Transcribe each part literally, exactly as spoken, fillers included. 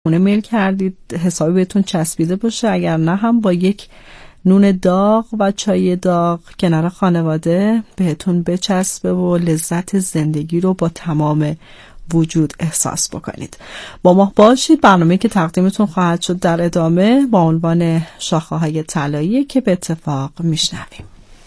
خونه میل کردید حسابی بهتون چسبیده باشه، اگر نه هم با یک نون داغ و چای داغ کنار خانواده بهتون بچسبه و لذت زندگی رو با تمام وجود احساس بکنید. با ما باشید. برنامه‌ای که تقدیمتون خواهد شد در ادامه با عنوان شاخه‌های طلایی که به اتفاق میشنویم.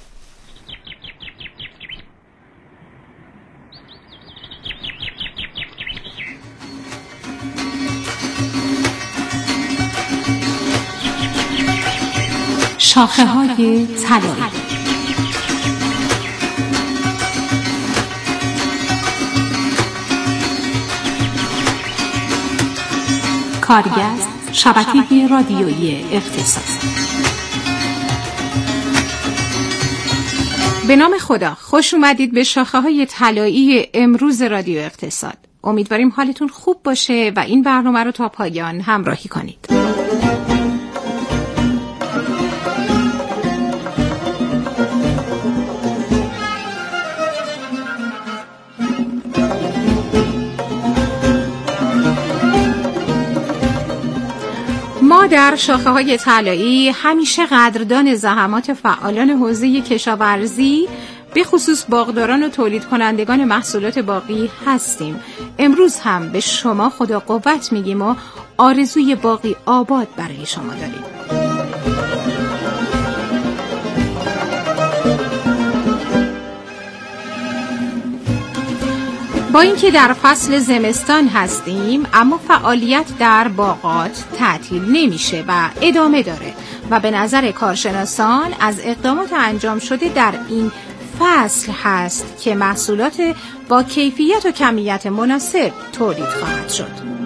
شاخه‌های طلایی. کارگست شبکه رادیویی اقتصاد. به نام خدا، خوش اومدید به شاخه‌های طلایی امروز رادیو اقتصاد. امیدواریم حالتون خوب باشه و این برنامه رو تا پایان همراهی کنید. ما در شاخه‌های طلایی همیشه قدردان زحمات فعالان حوزه کشاورزی به خصوص باغداران و تولید کنندگان محصولات باغی هستیم. امروز هم به شما خدا قوت میگیم و آرزوی باغی آباد برای شما داریم. با اینکه در فصل زمستان هستیم، اما فعالیت در باغات تعطیل نمیشه و ادامه داره و به نظر کارشناسان از اقدامات انجام شده در این فصل هست که محصولات با کیفیت و کمیت مناسب تولید خواهد شد.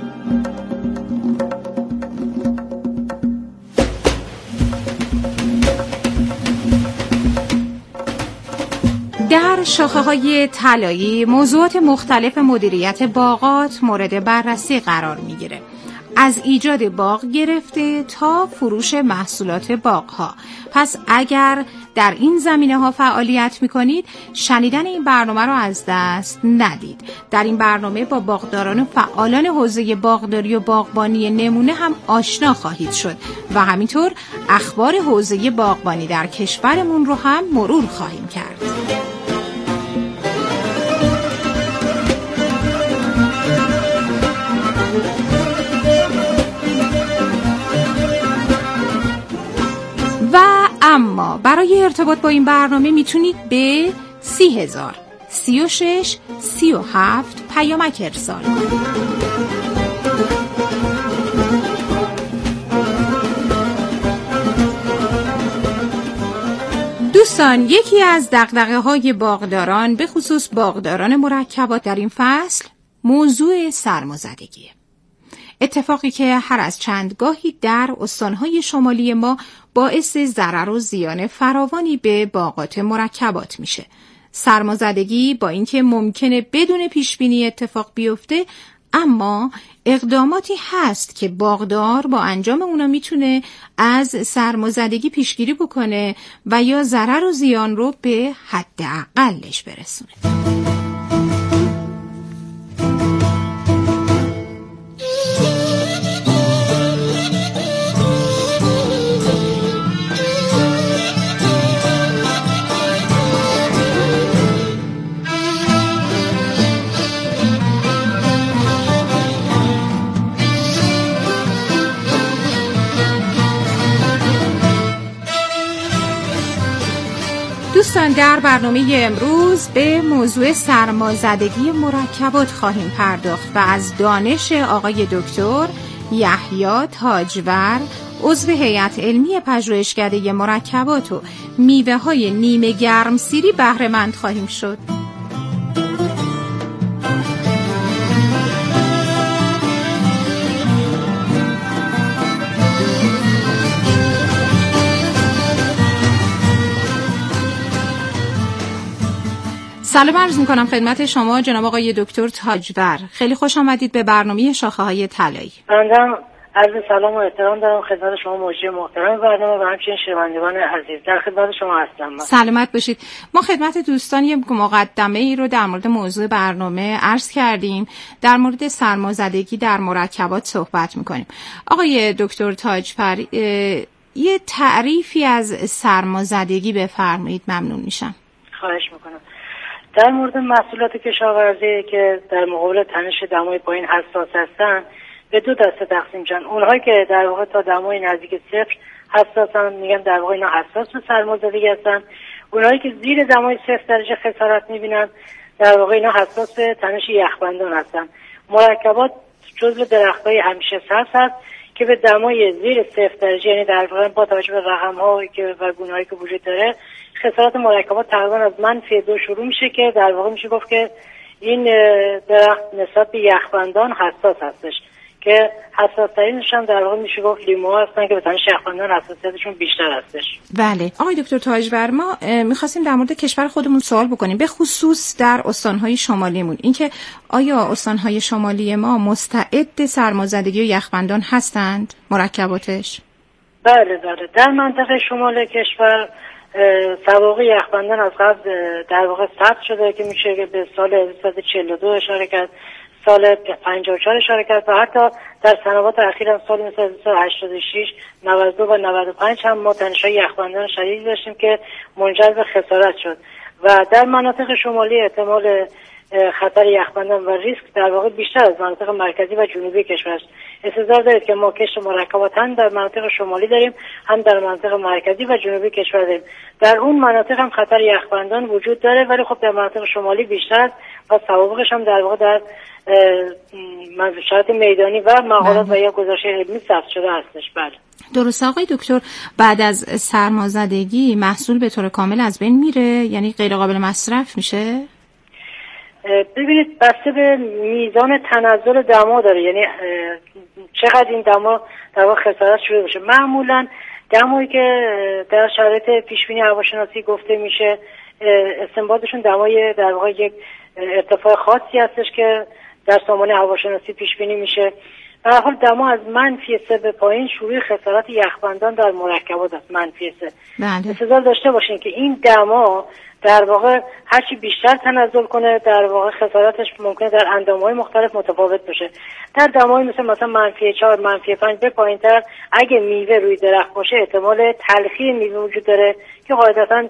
در شاخه‌های طلایی موضوعات مختلف مدیریت باغات مورد بررسی قرار میگیره. از ایجاد باغ گرفته تا فروش محصولات باغ‌ها. پس اگر در این زمینه‌ها فعالیت می‌کنید، شنیدن این برنامه رو از دست ندید. در این برنامه با باغداران و فعالان حوزه باغداری و باغبانی نمونه هم آشنا خواهید شد و همینطور اخبار حوزه باغبانی در کشورمون رو هم مرور خواهیم کرد. اما برای ارتباط با این برنامه میتونید به سی هزار سی و شش سی و هفت پیامک ارسال کنید. دوستان، یکی از دغدغه‌های باغداران به خصوص باغداران مرکبات در این فصل موضوع سرمازدگیه. اتفاقی که هر از چند گاهی در استانهای شمالی ما باعث ضرر و زیان فراوانی به باغات مرکبات میشه. سرمازدگی با اینکه ممکنه بدون پیشبینی اتفاق بیفته، اما اقداماتی هست که باغدار با انجام اونا میتونه از سرمازدگی پیشگیری بکنه و یا ضرر و زیان رو به حد اقلش برسونه. دوستان، در برنامه امروز به موضوع سرمازدگی مرکبات خواهیم پرداخت و از دانش آقای دکتر یحیی تاجور، عضو هیئت علمی پژوهشکده مرکبات و میوه‌های نیمه گرمسیری بهره مند خواهیم شد. سلام عرض می‌کنم خدمت شما جناب آقای دکتر تاجور. خیلی خوش آمدید به برنامه شاخه‌های طلایی. بنده عرض سلام و احترام دارم خدمت شما مجری محترم برنامه و همچنین شنوندگان عزیز. در خدمت شما هستم. من سلامت باشید. ما خدمت دوستان یک مقدمه ای رو در مورد موضوع برنامه عرض کردیم. در مورد سرمازدگی در مرکبات صحبت می‌کنیم. آقای دکتر تاجفر، یه تعریفی از سرمازدگی بفرمایید، ممنون میشم. خواهش میکنم. در مورد محصولات کشاورزی که در مقابل تنش دمای پایین حساس هستن به دو دسته تقسیم میشن. اونهایی که در واقع تا دمای نزدیک صفر حساسن میگن در واقع اینا حساس به سرمازدگی هستن. اونهایی که زیر دمای صفر درجه خسارت میبینن در واقع اینا حساس به تنش یخبندان هستن. مرکبات جزو درختای همیشه سبز هست که به دمای زیر صفر درجه، یعنی در واقع با توجه به رقم‌هایی که و گونه‌هایی که وجود داره، خسارت مرکبات تقریبا از منفی دو شروع میشه که در واقع میشه گفت که این درخت نسبت به یخبندان حساس هستش که حساس ترینش هم در واقع میشه گفت لیموها هستن که به تنش یخبندان حساسیتشون بیشتر هستش. بله آقای دکتر تاجور، ما میخواستیم در مورد کشور خودمون سوال بکنیم، به خصوص در استانهای شمالیمون، اینکه آیا استانهای شمالی ما مستعد سرمازدگی و یخبندان هستند مرکباتش؟ بله بله در منطقه شمال کشور سواقع یخبندان از قبل در واقع ثبت شده که میشه که به سال هزار و سیصد و چهل و دو اشاره کرد، سال پنجاه و چهار اشاره کرد و حتی در سنوات اخیر هم سال مثل هزار و سیصد و هشتاد و شش، نود و دو و نود و پنج هم ما تنش‌های یخبندان شدیدی داشتیم که منجر به خسارت شد و در مناطق شمالی احتمال خطر یخبندان و ریسک در واقع بیشتر از مناطق مرکزی و جنوبی کشور است. انتظار دارید که ما کشت مرکبات هم در مناطق شمالی داریم، هم در مناطق مرکزی و جنوبی کشور داریم. در اون مناطق هم خطر یخبندان وجود داره، ولی خب در مناطق شمالی بیشتر است و سوابقش هم در واقع در شرایط میدانی و مقالات و یا گزارش علمی ثبت شده هستش. بله درست. آقای دکتر، بعد از سرمازدگی محصول به طور کامل از بین میره، یعنی غیر قابل مصرف میشه؟ ببینید بسته به میزان تنزل دما داره، یعنی چقدر این دما در واقع خسارت شده باشه. معمولا دمایی که در شرایط پیشبینی هواشناسی گفته میشه استنباطشون دمای در واقع یک ارتفاع خاصی هستش که در سامانه هواشناسی پیشبینی میشه. به هر حال دما از منفی سه به پایین شروع خسارت یخبندان در مرکبات است. منفی سه. انتظار داشته باشین که این دما در واقع هرچی بیشتر تنزل کنه در واقع خسارتش ممکنه در اندامهای مختلف متفاوت باشه. در دمای مثل مثلا منفی چهار، منفی پنج به پایین تر اگه میوه روی درخت باشه احتمال تلخی میوه وجود داره که قاعدتا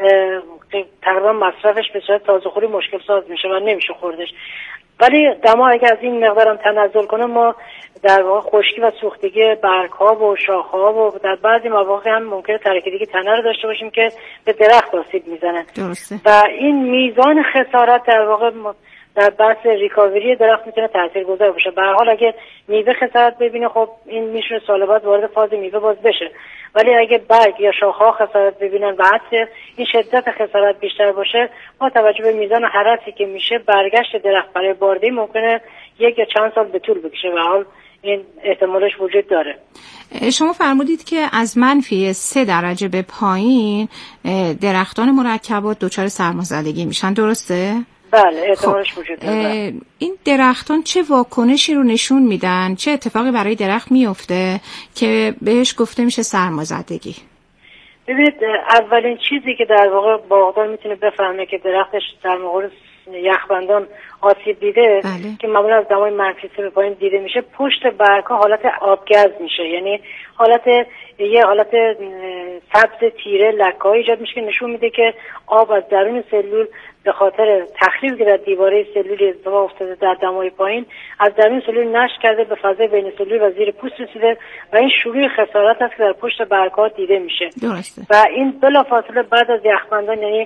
تقریبا مصرفش به صورت تازه‌خوری مشکل ساز میشه و نمیشه خوردش. ولی دما اگه از این مقدارم تنزل کنه ما در واقع خشکی و سوختگی برگ‌ها و شاخه‌ها و در بعضی مواقع هم ممکنه ترکیدگی تنه رو داشته باشیم که به درخت آسیب میزنه. درسته. و این میزان خسارت در واقع در بحث ریکاوری درخت میتونه تاثیرگذار باشه. به هر حال اگه میوه خسارت ببینه خب این میشه سال بعد وارد فاز میوه باز بشه، ولی اگه برگ یا شاخه‌ها خسارت ببینن و حتی این شدت خسارت بیشتر باشه با توجه به میزان حرارتی که میشه برگشت درخت برای باردهی ممکنه یک یا چند سال به طول بکشه و حال این احتمالش وجود داره. شما فرمودید که از منفی سه درجه به پایین درختان مرکبات دچار سرمازدگی میشن، درسته؟ بله احتمالش وجود داره. این درختان چه واکنشی رو نشون میدن؟ چه اتفاقی برای درخت میفته که بهش گفته میشه سرمازدگی؟ ببینید اولین چیزی که در واقع باغدار میتونه بفهمه که درختش در مورد یخبندان آسیب دیده بله. که معمولا از دمای منفی سه به پایین دیده میشه، پشت برگ‌ها حالت آبگز میشه، یعنی حالت یه حالت سبز تیره لکه‌ای ایجاد میشه که نشون میده که آب از درون سلول به خاطر تخریبی که در دیواره سلولی اتفاق افتاده در دمای پایین از درون سلول نشت کرده به فضای بین سلولی و زیر پوست رسیده و این شروع خسارت است که در پشت برگ‌ها دیده میشه. درسته. و این بلافاصله بعد از یخبندان، یعنی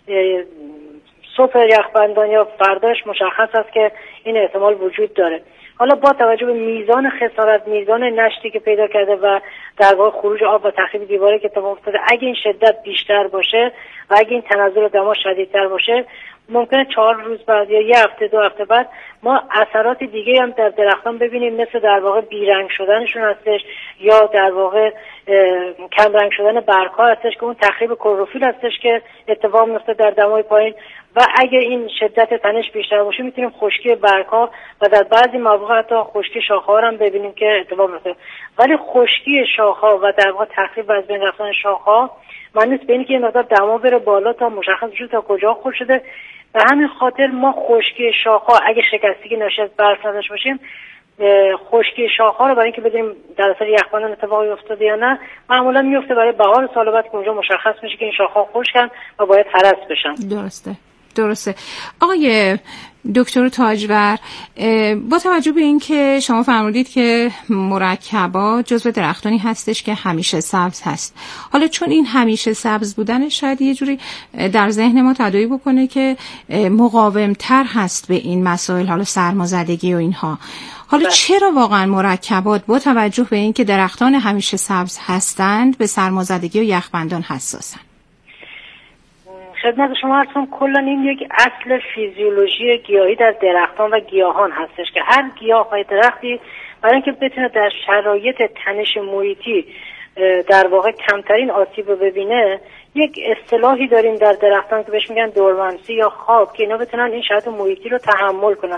صبح یخبندان یا فرداش مشخص است که این احتمال وجود داره. حالا با توجه به میزان خسارت، میزان نشتی که پیدا کرده و در واقع خروج آب و تخریب دیواره که اتفاق افتاده، اگه این شدت بیشتر باشه و اگه این تنزل دما شدیدتر باشه ممکنه چهار روز بعد یا یه هفته دو هفته بعد ما اثرات دیگه هم در درختان ببینیم، مثل در واقع بیرنگ شدنشون هستش یا در واقع کم رنگ شدن برگ‌ها هستش که اون تخریب کلروفیل هستش که اتفاق میفته در دمای پایین و اگه این شدت تنش بیشتر باشه میتونیم خشکی برگ‌ها و در بعضی مواقع حتی خشکی شاخه‌ها هم ببینیم که اتفاق میفته. ولی خشکی شاخه‌ها و در واقع تخریب از بین رفتن شاخه‌ها معنی نیست به اینکه این مقدار دما بره بالا تا مشخص بشه تا کجا خشک شده. به همین خاطر ما خشکی شاخه‌ها اگه شکستگی ناشی از برف نداشته باشیم، خشکی شاخه‌ها رو برای اینکه بدونیم در اثر یخبندان اتفاقی افتاده یا نه معمولا میفته برای بهار سال بعد که اونجا مشخص میشه که این شاخه‌ها خشکن و باید هرس بشن. درسته درسته. آقای دکتر تاجور، با توجه به این که شما فرمودید که مرکبات جزو درختانی هستش که همیشه سبز هست، حالا چون این همیشه سبز بودن شاید یه جوری در ذهن ما تداعی بکنه که مقاومتر هست به این مسائل، حالا سرمازدگی و اینها، حالا چرا واقعا مرکبات با توجه به این که درختان همیشه سبز هستند به سرمازدگی و یخبندان حساسن؟ خدمت شما عرض کنم کلا این یک اصل فیزیولوژی گیاهی در درختان و گیاهان هستش که هر گیاه و درختی برای اینکه بتونه در شرایط تنش محیطی در واقع کمترین آسیب رو ببینه، یک اصطلاحی داریم در درختان که بهش میگن دورمنسی یا خواب، که اینا بتونن این شرایط محیطی رو تحمل کنن.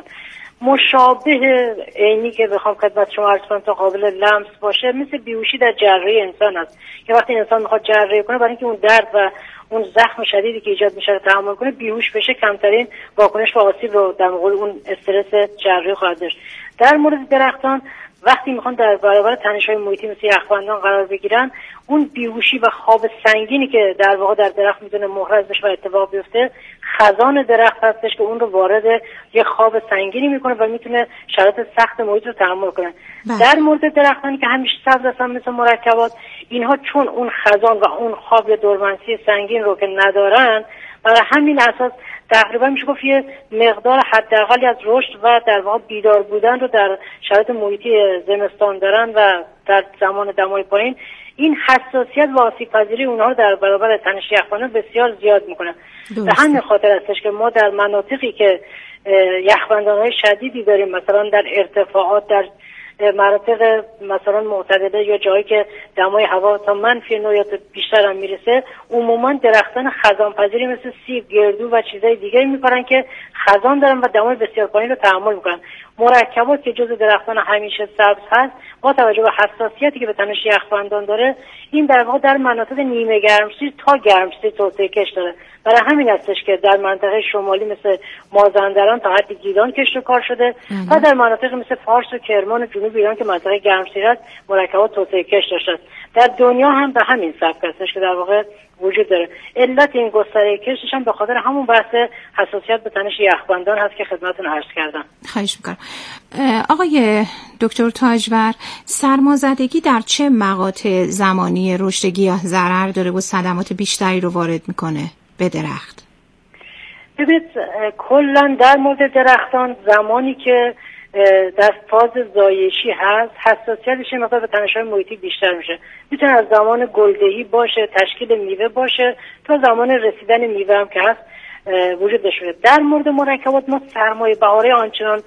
مشابه عینی که بخوام خدمت شما عرض کنم تا قابل لمس باشه، مثل بیهوشی در جراحی انسان است که وقتی انسان میخواد جراحی کنه برای اینکه اون درد و اون زخم شدیدی که ایجاد میشه رو تحمل کنه، بیهوش بشه، کمترین واکنش و آسیب رو در مقابل اون استرس جراحی خواهد داشت. در مورد درختان وقتی میخوان در برابر تنش‌های محیطی مثل یخبندان قرار بگیرن، اون بیهوشی و خواب سنگینی که در واقع در درخت میتونه محرز بشه و اتفاق بیفته، خزان درخت هستش که اون رو وارد یه خواب سنگینی میکنه و میتونه شرایط سخت محیط رو تحمل کنه. بله. در مورد درختانی که همیشه سبز هستن مثل مرکبات، اینها چون اون خزان و اون خواب یا دورمنسی سنگین رو که ندارن، برای همین اساس تقریبا میشه گفت یه مقدار حداقلی از رشد و در واقع بیدار بودن رو در شرایط محیطی زمستان دارن و در زمان دمای پایین این حساسیت و آسیب پذیری اونها رو در برابر تنش یخبندان بسیار زیاد میکنه. به همین خاطر هستش که ما در مناطقی که یخبندان‌های شدیدی داریم، مثلا در ارتفاعات، در مناطق مثلا معتدله یا جایی که دمای هوا تا منفی نه یا بیشتر هم میرسه، عموما درختان خزان‌پذیری مثل سیب، گردو و چیزای دیگه میکنن که خزان دارن و دمای بسیار پایین رو تحمل میکنن. مرکبات که جزء درختان همیشه سبز هست، با توجه به حساسیتی که به تنش یخبندان داره، این در واقع در مناطق نیمه گرمسیر تا گرمسیر توسعه کش داره. برای همین هستش که در منطقه شمالی مثل مازندران تا حد گیلان کشت و کار شده و در مناطق مثل فارس و کرمان و جنوب ایران که منطقه گرمسیر است مرکبات توسعه کش داشته است. در دنیا هم به همین سبک هستش که در واقع وجود داره. علت این گستره کشش هم به خاطر همون بحث حساسیت به تنش یخبندان هست که خدمتتون عرض کردم. خواهش می‌کنم. آقای دکتر تاجور، سرمازدگی در چه مقاطع زمانی رشد گیاه ضرر داره و صدمات بیشتری رو وارد میکنه به درخت؟ ببینید کلا در مورد درختان زمانی که در فاز زایشی هست، حساسیتش مقدار به تنش‌های محیطی بیشتر میشه. میتونه از زمان گلدهی باشه، تشکیل میوه باشه، تا زمان رسیدن میوه هم که هست وجود داشته. در مورد مرکبات ما سرمایه بهاری آنچنان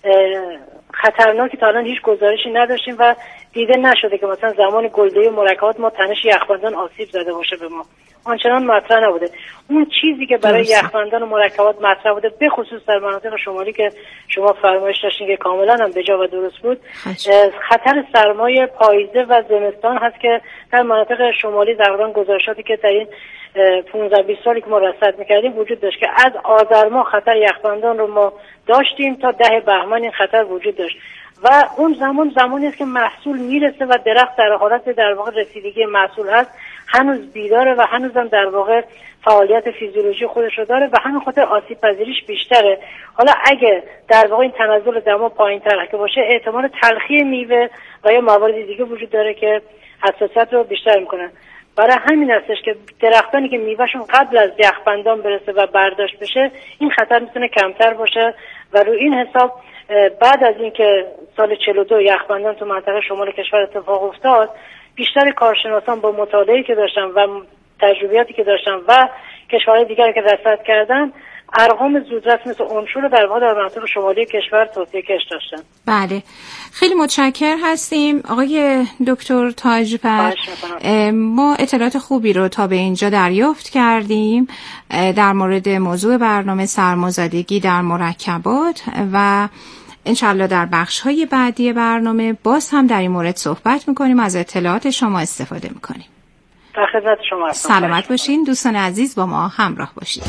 خطرناکی تا الان هیچ گزارشی نداشتیم و دیده نشده که مثلا زمان گلدهی مرکبات ما تنش یخبندان آسیب زده باشه به ما. آنچنان مطرح نبوده. اون چیزی که برای یخبندان و مرکبات مطرح بوده، به خصوص در مناطق شمالی که شما فرمایش داشتین که کاملا هم به جا و درست بود، خطر سرمای پاییزه و زمستان هست که در مناطق شمالی تقریبا گزارشاتی که در این پانزده بیست سالی که ما رصد می‌کردیم وجود داشت که از آذر ماه خطر یخبندان رو ما داشتیم تا ده بهمن این خطر وجود داشت و اون زمان زمانی است که محصول میرسه و درخت در حالت در واقع رسیدگی محصول هست، هنوز بیداره و هنوزم در واقع فعالیت فیزیولوژی خودش رو داره و همین خاطر آسیب پذیریش بیشتره. حالا اگه در واقع این تنزل دما پایین‌تر که باشه، احتمال تلخی میوه و یا موارد دیگه وجود داره که حساسیت رو بیشتر میکنه. برای همین هستش که درختانی که میوهشون قبل از یخبندان برسه و برداشت بشه، این خطر میتونه کمتر باشه و روی این حساب بعد از اینکه سال چهل و دو یخبندان تو منطقه شمال کشور اتفاق افتاد، بیشتر کارشناسان با مطالعه‌ای که داشتن و تجربیاتی که داشتن و کشورهای دیگری که رصد کردن ارقام زودرس مثل اونشو رو در واقع در مناطق شمالی کشور توسعه کش داشتن. بله، خیلی متشکر هستیم آقای دکتر تاج‌پر. ما اطلاعات خوبی رو تا به اینجا دریافت کردیم در مورد موضوع برنامه سرمازدگی در مرکبات و انشالله در بخش‌های بعدی برنامه باز هم در این مورد صحبت می‌کنیم، از اطلاعات شما استفاده می‌کنیم. در خدمت شما هستم. سلامت باشین دوستان عزیز، با ما همراه باشید.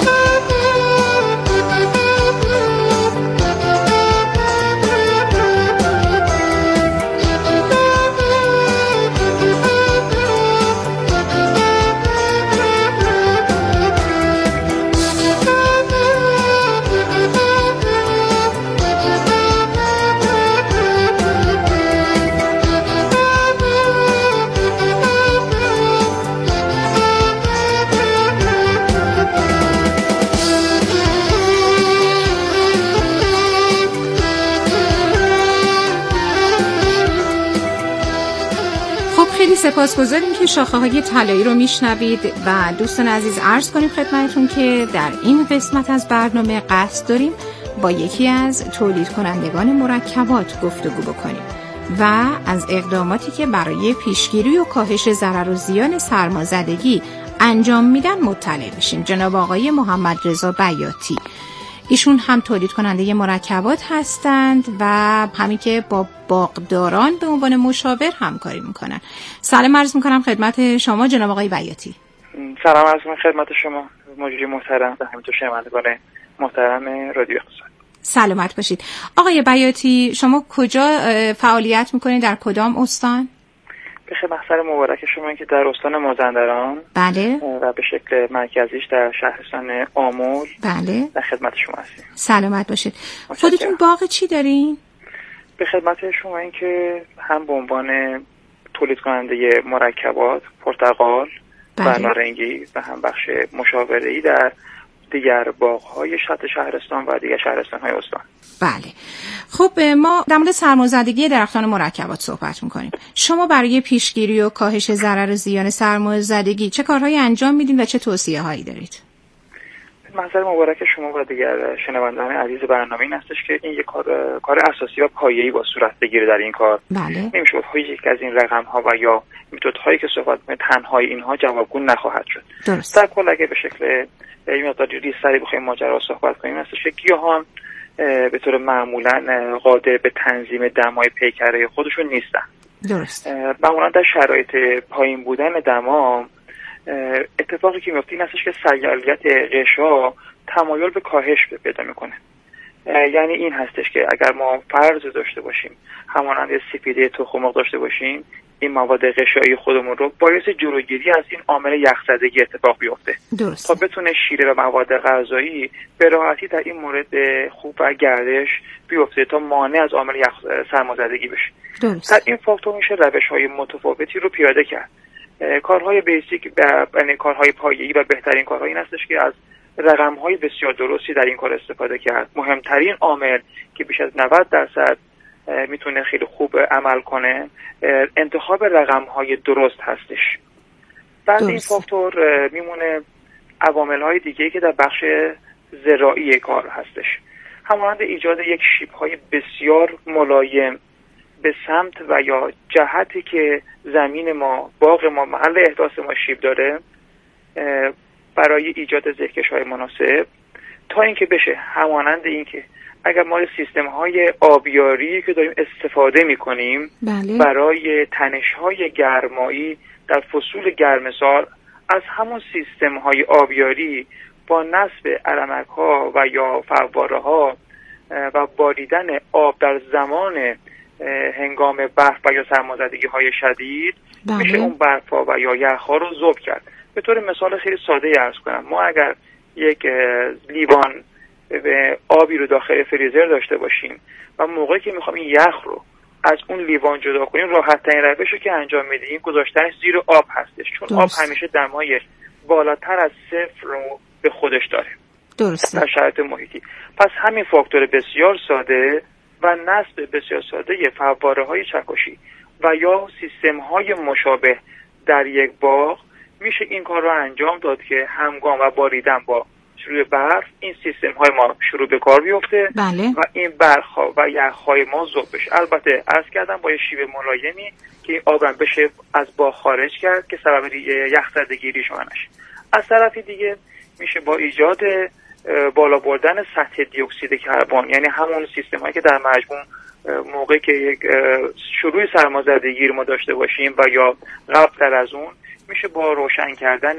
سپاسگزاریم که شاخه‌های طلایی رو میشنوید و دوستان عزیز عرض کنیم خدمتتون که در این قسمت از برنامه قصد داریم با یکی از تولید کنندگان مرکبات گفتگو بکنیم و از اقداماتی که برای پیشگیری و کاهش ضرر و زیان سرمازدگی انجام میدن مطلع بشیم. جناب آقای محمد رضا بیاتی، ایشون هم تولید کننده مرکبات هستند و همین که با باغداران به عنوان مشاور همکاری میکنن. سلام عرض میکنم خدمت شما جناب آقای بیاتی. سلام عرض میکنم خدمت شما مجری محترم و همینطور شنوندگان محترم رادیو اقتصاد. سلامت باشید. آقای بیاتی، شما کجا فعالیت میکنید، در کدام استان؟ به محضر مبارک شما که در استان مازندران. بله. و به شکل مرکزیش در شهرستان آمول. بله. در خدمت شما هستیم. سلامت باشید. خودتون باغ چی دارین؟ به خدمت شما این که هم به عنوان تولید کننده مرکبات پرتقال و نارنگی و هم بخش مشاوره‌ای در دیگر باغ‌های شط شهرستان و دیگر شهرستان‌های استان. بله. خب ما در مورد سرمازدگی درختان مرکبات صحبت می‌کنیم. شما برای پیشگیری و کاهش ضرر و زیان سرمازدگی چه کارهایی انجام میدین و چه توصیه‌هایی دارید؟ منظر مبارک شما و دیگر شنوندگان عزیز برنامه این هستش که این یک کار کار اساسی و پایه‌ای با صورت بگیره در این کار. بله. نمیشه یک از این رقم‌ها و یا متدهایی که صحبت می‌کنیم تنهای اینها جوابگو نخواهد شد. درست. در کل اگه به شکل این مقداری ریزتری بخوایم ماجرا رو صحبت کنیم هستش که گیاهان به طور معمولاً قادر به تنظیم دمای پیکره خودشون نیستن. درست. معمولاً در شرایط پایین بودن دما اتفاقی که میفته این هستش که سیالیت غشا تمایل به کاهش پیدا میکنه. یعنی این هستش که اگر ما فرض داشته باشیم همانند سپیده تخم مرغ داشته باشیم، این مواد غشایی خودمون رو باعث جلوگیری از این عامل یخزدگی اتفاق بیفته تا بتونه شیره و مواد غذایی به راحتی در این مورد خوب و گردش بیفته تا مانع از عامل یخ سرمازدگی بشه. درست. در این فاکتور میشه روش‌های متفاوتی رو پیاده کرد. کارهای بیسیک یعنی کارهای پایه‌ای و بهترین کارها این هستش که از رقم‌های بسیار درستی در این کار استفاده کرد. مهمترین عامل که بیش از نود درصد میتونه خیلی خوب عمل کنه انتخاب رقم‌های درست هستش. بعد این فاکتور میمونه عوامل‌های دیگه‌ای که در بخش زراعی کار هستش. همانند ایجاد یک شیب‌های بسیار ملایم به سمت و یا جهتی که زمین ما باغ ما محل احداث ما شیب داره برای ایجاد زهکش‌های مناسب تا اینکه بشه همانند اینکه اگر ما سیستم‌های آبیاری که داریم استفاده می‌کنیم بله. برای تنش‌های گرمایی در فصول گرم سال از همون سیستم‌های آبیاری با نصب علمک‌ها و یا فواره‌ها و باریدن آب در زمان هنگام برف و یا سرمازدگی‌های شدید بله. میشه اون برف‌ها و یا یخ‌ها رو ذوب کرد. به طور مثال خیلی ساده عرض کنم، ما اگر یک لیوان آبی رو داخل فریزر داشته باشیم و موقعی که میخوام این یخ رو از اون لیوان جدا کنیم، راحت ترین روش رو که انجام میدیم گذاشتنش زیر آب هستش، چون درست. آب همیشه دمای بالاتر از صفر رو به خودش داره. درسته. در شرایط محیطی. پس همین فاکتور بسیار ساده و نصب بسیار ساده فواره‌های چکشی و یا سیستم‌های مشابه در یک باغ میشه این کار رو انجام داد که همگام و باریدن با روی برف این سیستم های ما شروع به کار بیفته بله. و این برف‌ها و یخ‌های ما ذوب بشه. البته عرض کردم با یه شیوه ملایمی که آب هم بشه از باغ خارج کرد که سبب یخ‌زدگی ریشه‌ها نشه. از طرفی دیگه میشه با ایجاد بالا بردن سطح دی اکسید کربن، یعنی همون سیستم هایی که در مجموع موقعی که یک شروع سرمازدگی ما داشته باشیم و یا قبل از اون، میشه با روشن کردن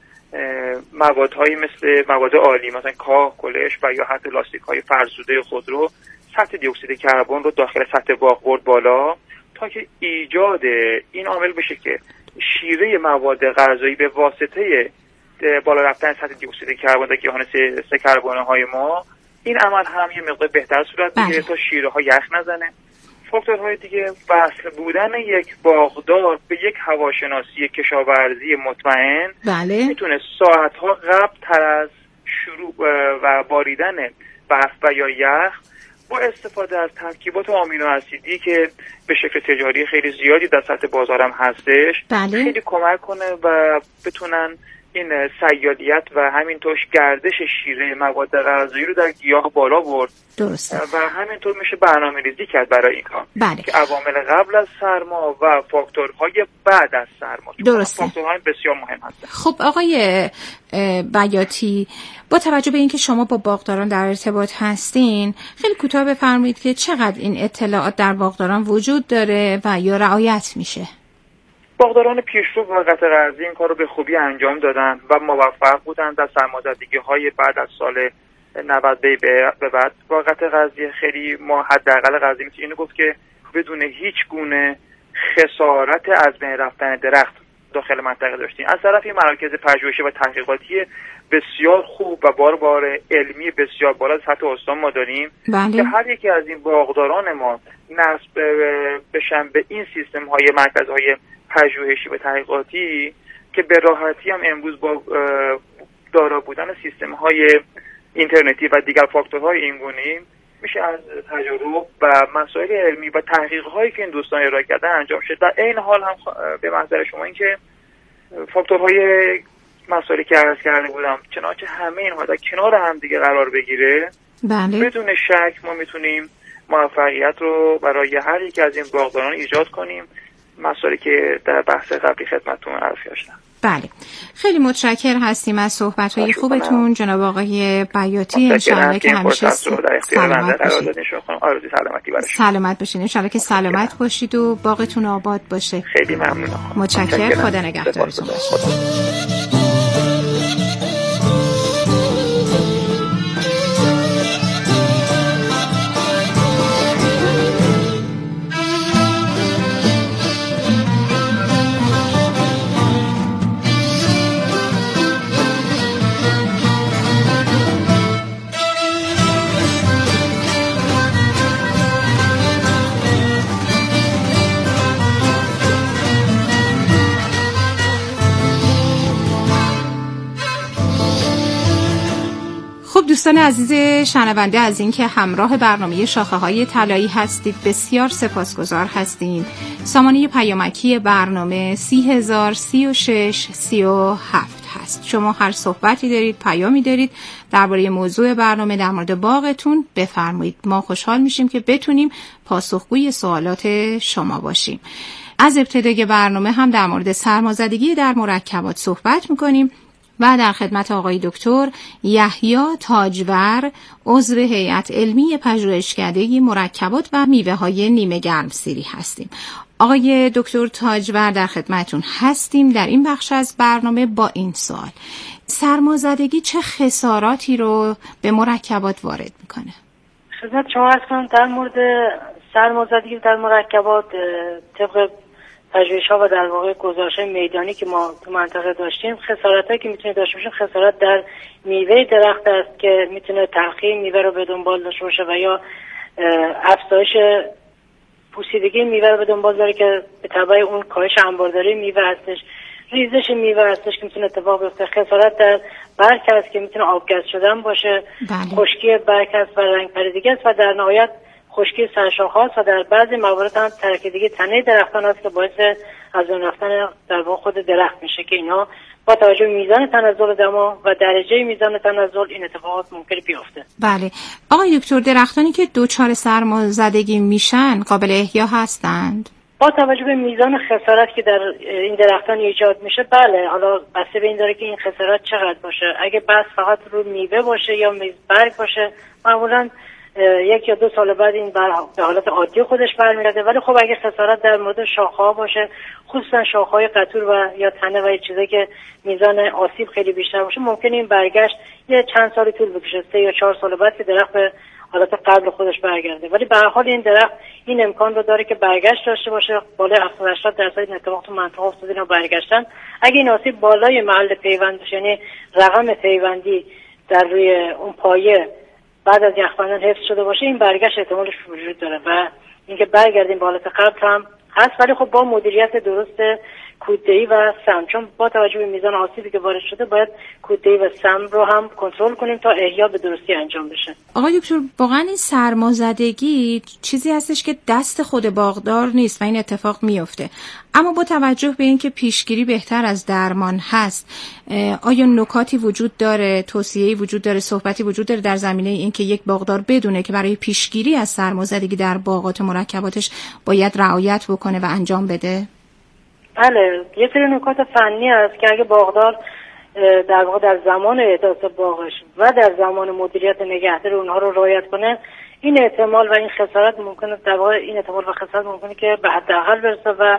موادهایی مثل مواد عالی مثلا کاه، کلش و یا حتی لاستیک های فرسوده خودرو سطح دی اکسید کربن رو داخل سطح باغ برد بالا تا که ایجاد این عامل بشه که شیره مواد غذایی به واسطه بالا رفتن سطح دی اکسید کربن در گیاهان سه کربونه های ما این عمل هم یه مقدار بهتر صورت بگیره تا شیره ها یخ نزنه. فاکتورهای دیگه وصل بودن یک باغدار به یک هواشناسی کشاورزی مطمئن بله. میتونه ساعتها قبل تر از شروع و باریدن برف و یا یخ با استفاده از ترکیبات آمینو اسیدی که به شکل تجاری خیلی زیادی در سطح بازارم هستش بله. خیلی کمک کنه و بتونن این سیالیت و همینطور گردش شیره مواد غذایی رو در گیاه بالا برد. درسته. و همینطور میشه برنامه ریزی کرد برای این کار. بله. که عوامل قبل از سرما و فاکتورهای بعد از سرما. درسته. فاکتورهای بسیار مهم هستند. خب آقای بیاتی، با توجه به اینکه شما با باغداران در ارتباط هستین، خیلی کوتاه بفرمایید که چقدر این اطلاعات در باغداران وجود داره و یا رعایت میشه؟ باغداران پیشرو و قطع قرضی این کار رو به خوبی انجام دادن و موفق بودن در سرمازدگی‌های بعد از سال نود به بعد. با قطع قرضی خیلی ما حداقل قضیه میشه اینو گفت که بدون هیچ گونه خسارت از بین رفتن درخت داخل منطقه داشتیم. از طرفی مراکز پژوهشی و تحقیقاتی بسیار خوب و بار بار علمی بسیار بالا سطح استان ما داریم بله. که هر یکی از این باغداران ما نصب بشن به این سیستم های مرکزهای پژوهشی و تحقیقاتی که به راحتی هم امروز با دارا بودن سیستم های اینترنتی و دیگر فاکتورهای اینگونی میشه از تجارب و مسائل علمی و تحقیق‌هایی که این دوستان ارائه کردن انجام شد. در این حال هم به محضر شما این که فاکتورهای مسائلی که عرض کرده بودم چنانچه همه اینها در کنار هم دیگه قرار بگیره بله. بدون شک ما میتونیم موفقیت رو برای هر یک از این باغداران ایجاد کنیم. مسائلی که در بحث قبلی خدمتتون عرض کردم. بله، خیلی متشکر هستیم از صحبت‌های خوبتون جناب آقای بیاتی. انشالله که همیشه سلامت باشید. سلامت باشید. انشالله که سلامت باشید و باغتون آباد باشه. خیلی ممنونم. متشکر. خدا نگهدارتون باشه. دوستان عزیز شنونده از اینکه همراه برنامه شاخه‌های طلایی هستید بسیار سپاسگزار هستیم. سامانه پیامکی برنامه سی هزار سی و شش سی و هفت هست. شما هر صحبتی دارید، پیامی دارید درباره موضوع برنامه در مورد باغتون بفرمایید. ما خوشحال میشیم که بتونیم پاسخگوی سوالات شما باشیم. از ابتدای برنامه هم در مورد سرمازدگی در مرکبات صحبت میکنیم و در خدمت آقای دکتر یحیی تاجور عضو هیئت علمی پژوهشکده مرکبات و میوه‌های نیمه گرمسیری هستیم. آقای دکتر تاجور در خدمتون هستیم در این بخش از برنامه با این سوال: سرمازدگی چه خساراتی رو به مرکبات وارد میکنه؟ خدمت شما عرض کنم در مورد سرمازدگی در مرکبات طبق پژوهش‌ها و در واقع گزارش میدانی که ما تو منطقه داشتیم، خسارتایی که میتونه داشته باشه خسارت در میوه درخت است که میتونه تلخی میوه رو به دنبال داشته باشه و یا افزایش پوسیدگی میوه رو به دنبال داره که به تبع اون کاهش انبارداری میوه هستش، ریزش میوه هستش که میتونه اتفاق بیفته. خسارت در برگ است که میتونه آبگز شدن باشه، بله. خشکی برگ است و رنگ پریدگی است و در نهایت خشکی سرشاخه هاست و در بعضی موارد هم ترکیدگی تنه درختان هست که باعث از اون رفتن در واقع خود درخت میشه که اینا با توجه به میزان تنزل دما و درجه میزان تنزل این اتفاقات ممکنه بیفته. بله آقای دکتر، درختانی که دچار سرمازدگی میشن قابل احیا هستند؟ با توجه به میزان خسارت که در این درختان ایجاد میشه بله، حالا بسته به این داره که این خسارت چقدر باشه. اگه بس فقط رو میوه باشه یا برگ باشه معمولا یک یا دو سال بعد این به حالت عادی خودش برمیگرده، ولی خب اگه خسارت در مورد شاخه‌ها باشه، خصوصا شاخه‌های قطور و یا تنه و چیزایی که میزان آسیب خیلی بیشتر باشه، ممکنه این برگشت یه چند سال طول بکشه، سه یا چهار سال بعد که درخت به حالت قبل خودش برگرده. ولی به هر حال این درخت این امکان رو داره که برگشت داشته باشه، بالای هفتاد هشتاد درصد این اتفاق تو منطقه افتاده اینا برگشتن. اگه این آسیب بالای محل پیوند باشه، یعنی رقم پیوندی در روی اون پایه بعد از یخبندان حفظ شده باشه، این برگشت احتمالش وجود داره و اینکه برگردیم به حالت قبل هم هست، ولی خب با مدیریت درست کوددهی و سم، چون با توجه به میزان آسیبی که وارد شده باید کوددهی و سم رو هم کنترل کنیم تا احیا به درستی انجام بشه. آقای دکتر، واقعا این سرمازدگی چیزی هستش که دست خود باغدار نیست و این اتفاق میفته، اما با توجه به اینکه پیشگیری بهتر از درمان هست، آیا نکاتی وجود داره، توصیه‌ای وجود داره، صحبتی وجود داره در زمینه اینکه یک باغدار بدونه که برای پیشگیری از سرمازدگی در باغات مرکباتش باید رعایت بکنه و انجام بده؟ بله، یه سری نکات فنی هست که اگه باغدار در واقع در زمان احداث باغش و در زمان مدیریت نگهداری اونها رو رعایت کنه، این احتمال و این خسارت ممکنه در واقع این احتمال و خسارت ممکنه که به حداقل برسه و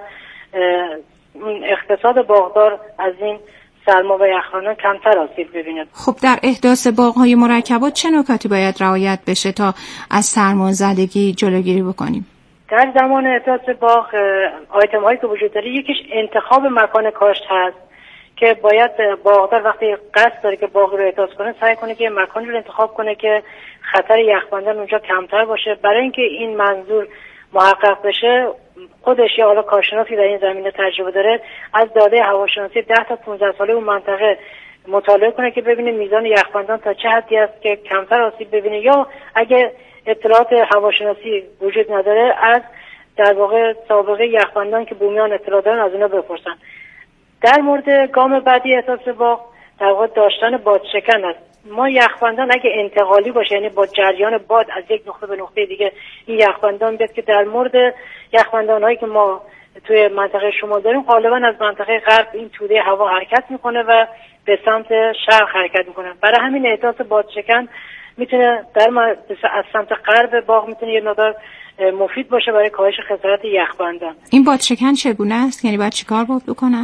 اون اقتصاد باغدار از این سرما و یخبندان کمتر آسیب ببیند. خب در احداث باغ‌های مرکبات چه نکاتی باید رعایت بشه تا از سرمازدگی جلوگیری بکنیم؟ در زمان احداث باغ آیتم هایی که وجود داره، یکیش انتخاب مکان کاشت هست که باید باغدار وقتی قصد داره که باغ رو احداث کنه سعی کنه که مکانی رو انتخاب کنه که خطر یخبندان اونجا کمتر باشه. برای اینکه این منظور محقق بشه، خودش یا حالا کارشناسی در این زمینه تجربه داره از داده هواشناسی ده تا پانزده ساله اون منطقه مطالعه کنه که ببینه میزان یخبندان تا چه حدی است که کمتر آسیب ببینه، یا اگه اطلاعات هواشناسی وجود نداره از در واقع سابقه یخبندان که بومیان اطلاع دارن از اونا بپرسن. در مورد گام بعدی احداث باغ در واقع داشتن بادشکن است. ما یخبندان اگه انتقالی باشه، یعنی با جریان باد از یک نقطه به نقطه دیگه این یخبندان بیاد، که در مورد یخبندان هایی که ما توی منطقه شمال داریم غالبا از منطقه غرب این توده هوا حرکت میکنه و به سمت شرق حرکت میکنه. برای همین احداث بادشکن میتونه در از سمت غرب باغ میتونه یه مقدار مفید باشه برای کاهش خسارت یخبندان. این بادشکن چگونه است؟ یعنی باید چیکار بکنم؟